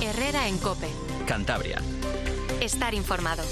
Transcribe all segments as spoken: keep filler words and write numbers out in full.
Herrera en COPE. Cantabria. Estar informado.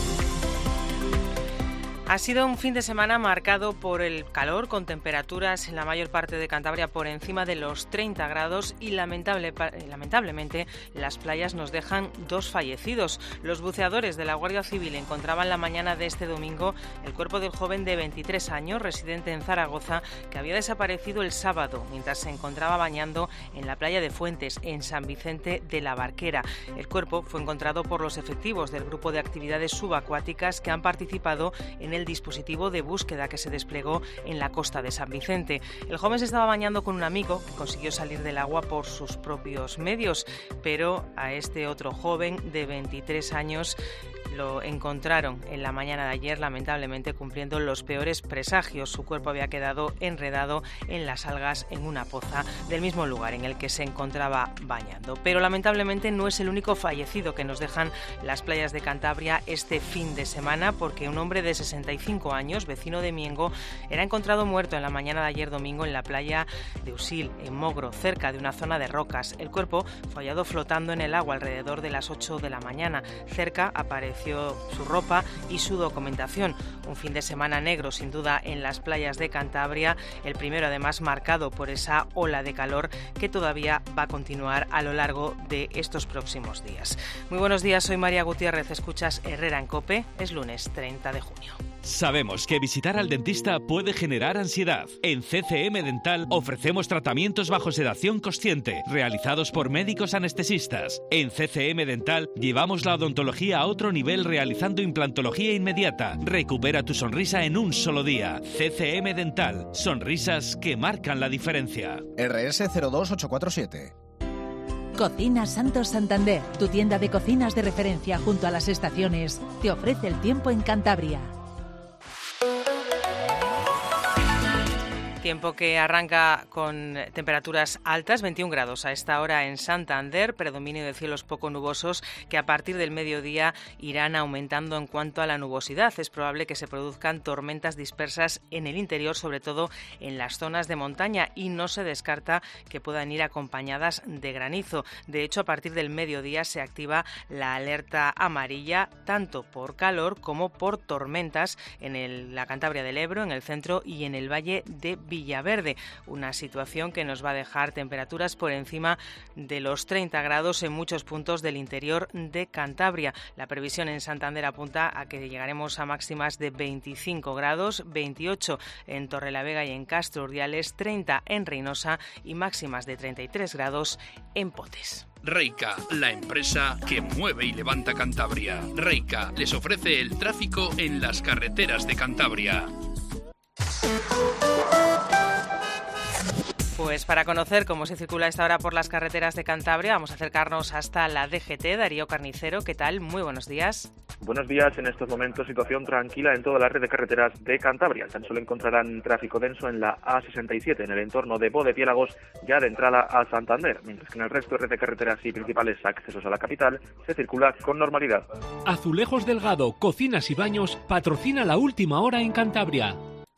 Ha sido un fin de semana marcado por el calor, con temperaturas en la mayor parte de Cantabria por encima de los treinta grados y lamentable, lamentablemente las playas nos dejan dos fallecidos. Los buceadores de la Guardia Civil encontraban la mañana de este domingo el cuerpo del joven de veintitrés años, residente en Zaragoza, que había desaparecido el sábado mientras se encontraba bañando en la playa de Fuentes, en San Vicente de la Barquera. El cuerpo fue encontrado por los efectivos del grupo de actividades subacuáticas que han participado en el el dispositivo de búsqueda que se desplegó en la costa de San Vicente. El joven se estaba bañando con un amigo que consiguió salir del agua por sus propios medios, pero a este otro joven de veintitrés años lo encontraron en la mañana de ayer, lamentablemente cumpliendo los peores presagios. Su cuerpo había quedado enredado en las algas en una poza del mismo lugar en el que se encontraba bañando. Pero lamentablemente no es el único fallecido que nos dejan las playas de Cantabria este fin de semana, porque un hombre de sesenta y cinco años, vecino de Miengo, era encontrado muerto en la mañana de ayer domingo en la playa de Usil, en Mogro, cerca de una zona de rocas. El cuerpo fue hallado flotando en el agua alrededor de las ocho de la mañana. Cerca apareció su ropa y su documentación. Un fin de semana negro, sin duda, en las playas de Cantabria, el primero además marcado por esa ola de calor que todavía va a continuar a lo largo de estos próximos días. Muy buenos días, soy María Gutiérrez, escuchas Herrera en COPE, es lunes treinta de junio. Sabemos que visitar al dentista puede generar ansiedad. En C C M Dental ofrecemos tratamientos bajo sedación consciente, realizados por médicos anestesistas. En C C M Dental llevamos la odontología a otro nivel realizando implantología inmediata. Recupera tu sonrisa en un solo día. C C M Dental, sonrisas que marcan la diferencia. R S cero dos ocho cuatro siete. Cocinas Santos Santander, tu tienda de cocinas de referencia junto a las estaciones, te ofrece el tiempo en Cantabria. Tiempo que arranca con temperaturas altas, veintiún grados a esta hora en Santander, predominio de cielos poco nubosos que a partir del mediodía irán aumentando en cuanto a la nubosidad. Es probable que se produzcan tormentas dispersas en el interior, sobre todo en las zonas de montaña, y no se descarta que puedan ir acompañadas de granizo. De hecho, a partir del mediodía se activa la alerta amarilla, tanto por calor como por tormentas en el, la Cantabria del Ebro, en el centro y en el valle de Villaverde, una situación que nos va a dejar temperaturas por encima de los treinta grados en muchos puntos del interior de Cantabria. La previsión en Santander apunta a que llegaremos a máximas de veinticinco grados, veintiocho en Torrelavega y en Castro Urdiales, treinta en Reynosa y máximas de treinta y tres grados en Potes. Reica, la empresa que mueve y levanta Cantabria. Reica les ofrece el tráfico en las carreteras de Cantabria. Pues para conocer cómo se circula a esta hora por las carreteras de Cantabria, vamos a acercarnos hasta la D G T. Darío Carnicero, ¿qué tal? Muy buenos días. Buenos días. En estos momentos situación tranquila en toda la red de carreteras de Cantabria. Tan solo encontrarán tráfico denso en la A sesenta y siete, en el entorno de Bodepiélagos, ya de entrada a Santander, mientras que en el resto de red de carreteras y principales accesos a la capital se circula con normalidad. Azulejos Delgado, Cocinas y Baños patrocina la última hora en Cantabria.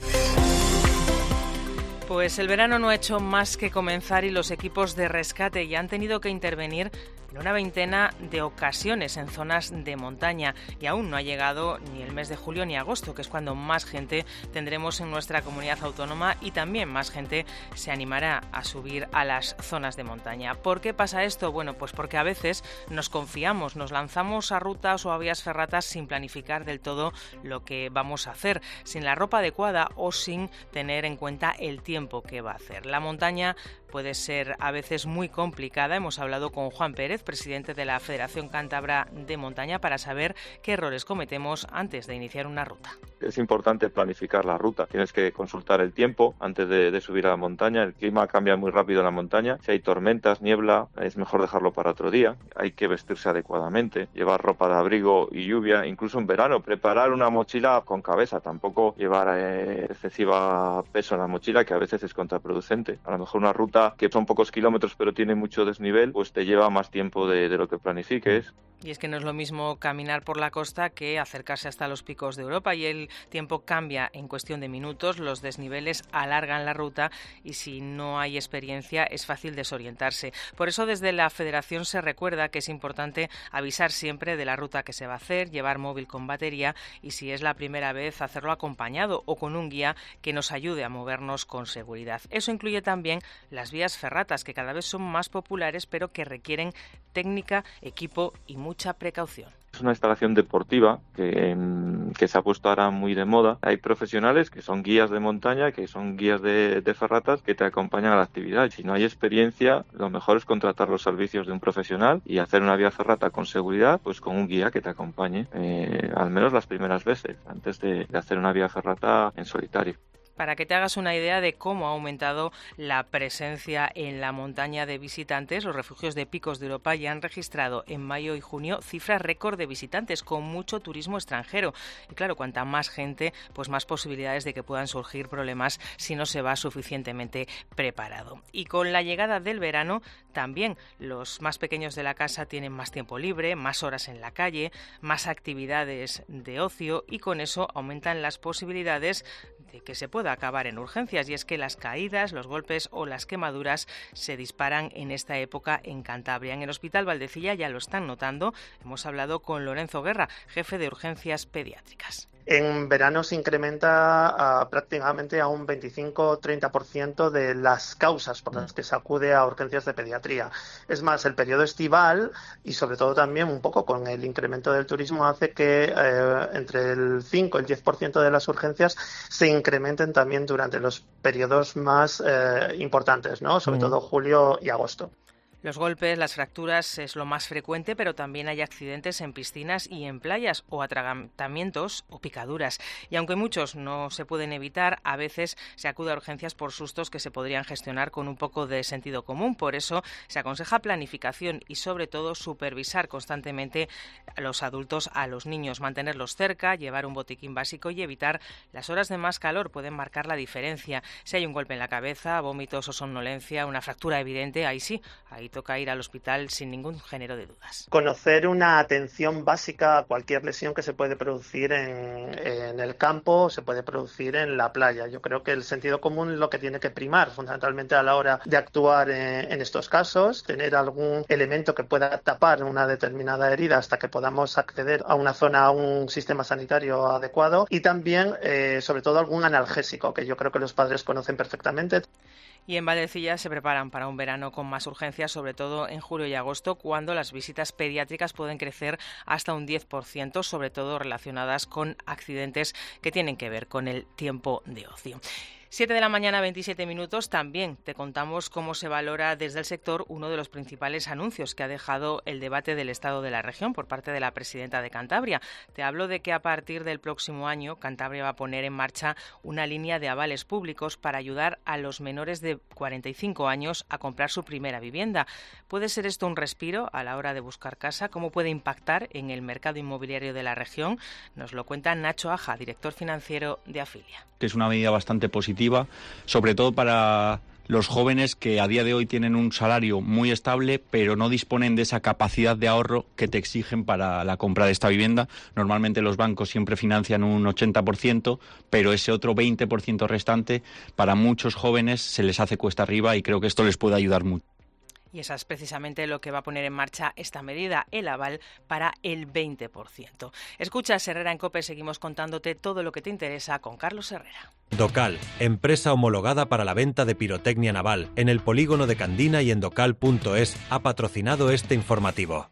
Pues el verano no ha hecho más que comenzar y los equipos de rescate ya han tenido que intervenir en una veintena de ocasiones en zonas de montaña, y aún no ha llegado ni el mes de julio ni agosto, que es cuando más gente tendremos en nuestra comunidad autónoma, y también más gente se animará a subir a las zonas de montaña. ¿Por qué pasa esto? Bueno, pues porque a veces nos confiamos, nos lanzamos a rutas o a vías ferratas sin planificar del todo lo que vamos a hacer, sin la ropa adecuada o sin tener en cuenta el tiempo que va a hacer. La montaña puede ser a veces muy complicada. Hemos hablado con Juan Pérez, presidente de la Federación Cántabra de Montaña, para saber qué errores cometemos antes de iniciar una ruta. Es importante planificar la ruta. Tienes que consultar el tiempo antes de, de subir a la montaña. El clima cambia muy rápido en la montaña. Si hay tormentas, niebla, es mejor dejarlo para otro día. Hay que vestirse adecuadamente, llevar ropa de abrigo y lluvia, incluso en verano. Preparar una mochila con cabeza, tampoco llevar eh, excesiva peso en la mochila, que a veces es contraproducente. A lo mejor una ruta que son pocos kilómetros pero tiene mucho desnivel, pues te lleva más tiempo de, de lo que planifiques. Y es que no es lo mismo caminar por la costa que acercarse hasta los picos de Europa, y el tiempo cambia en cuestión de minutos, los desniveles alargan la ruta y si no hay experiencia es fácil desorientarse. Por eso desde la Federación se recuerda que es importante avisar siempre de la ruta que se va a hacer, llevar móvil con batería y si es la primera vez hacerlo acompañado o con un guía que nos ayude a movernos con seguridad. Eso incluye también las vías ferratas, que cada vez son más populares pero que requieren técnica, equipo y mucha precaución. Es una instalación deportiva que, que se ha puesto ahora muy de moda. Hay profesionales que son guías de montaña, que son guías de, de ferratas, que te acompañan a la actividad. Si no hay experiencia, lo mejor es contratar los servicios de un profesional y hacer una vía ferrata con seguridad, pues con un guía que te acompañe, eh, al menos las primeras veces, antes de, de hacer una vía ferrata en solitario. Para que te hagas una idea de cómo ha aumentado la presencia en la montaña de visitantes, los refugios de Picos de Europa ya han registrado en mayo y junio cifras récord de visitantes, con mucho turismo extranjero. Y claro, cuanta más gente, pues más posibilidades de que puedan surgir problemas si no se va suficientemente preparado. Y con la llegada del verano, también los más pequeños de la casa tienen más tiempo libre, más horas en la calle, más actividades de ocio y con eso aumentan las posibilidades de que se pueda acabar en urgencias, y es que las caídas, los golpes o las quemaduras se disparan en esta época en Cantabria. En el Hospital Valdecilla ya lo están notando. Hemos hablado con Lorenzo Guerra, jefe de urgencias pediátricas. En verano se incrementa uh, prácticamente a un veinticinco a treinta por ciento de las causas por las que se acude a urgencias de pediatría. Es más, el periodo estival y sobre todo también un poco con el incremento del turismo hace que eh, entre el cinco y el diez por ciento de las urgencias se incrementen también durante los periodos más eh, importantes, ¿no? Sobre mm. todo julio y agosto. Los golpes, las fracturas es lo más frecuente, pero también hay accidentes en piscinas y en playas, o atragantamientos o picaduras. Y aunque muchos no se pueden evitar, a veces se acude a urgencias por sustos que se podrían gestionar con un poco de sentido común. Por eso se aconseja planificación y sobre todo supervisar constantemente a los adultos a los niños, mantenerlos cerca, llevar un botiquín básico y evitar las horas de más calor. Pueden marcar la diferencia. Si hay un golpe en la cabeza, vómitos o somnolencia, una fractura evidente, ahí sí, ahí toca ir al hospital sin ningún género de dudas. Conocer una atención básica a cualquier lesión que se puede producir en, en el campo, se puede producir en la playa. Yo creo que el sentido común es lo que tiene que primar fundamentalmente a la hora de actuar en, en estos casos, tener algún elemento que pueda tapar una determinada herida hasta que podamos acceder a una zona, a un sistema sanitario adecuado y también, eh, sobre todo, algún analgésico, que yo creo que los padres conocen perfectamente. Y en Valdecilla se preparan para un verano con más urgencias, sobre todo en julio y agosto, cuando las visitas pediátricas pueden crecer hasta un diez por ciento, sobre todo relacionadas con accidentes que tienen que ver con el tiempo de ocio. siete de la mañana, veintisiete minutos. También te contamos cómo se valora desde el sector uno de los principales anuncios que ha dejado el debate del estado de la región por parte de la presidenta de Cantabria. Te hablo de que a partir del próximo año Cantabria va a poner en marcha una línea de avales públicos para ayudar a los menores de cuarenta y cinco años a comprar su primera vivienda. ¿Puede ser esto un respiro a la hora de buscar casa? ¿Cómo puede impactar en el mercado inmobiliario de la región? Nos lo cuenta Nacho Aja, director financiero de Afilia. Que es una medida bastante positiva, sobre todo para los jóvenes que a día de hoy tienen un salario muy estable, pero no disponen de esa capacidad de ahorro que te exigen para la compra de esta vivienda. Normalmente los bancos siempre financian un ochenta por ciento, pero ese otro veinte por ciento restante, para muchos jóvenes se les hace cuesta arriba y creo que esto les puede ayudar mucho. Y esa es precisamente lo que va a poner en marcha esta medida, el aval para el veinte por ciento. Escuchas Herrera en COPE, seguimos contándote todo lo que te interesa con Carlos Herrera. Docal, empresa homologada para la venta de pirotecnia naval, en el polígono de Candina y en docal punto es, ha patrocinado este informativo.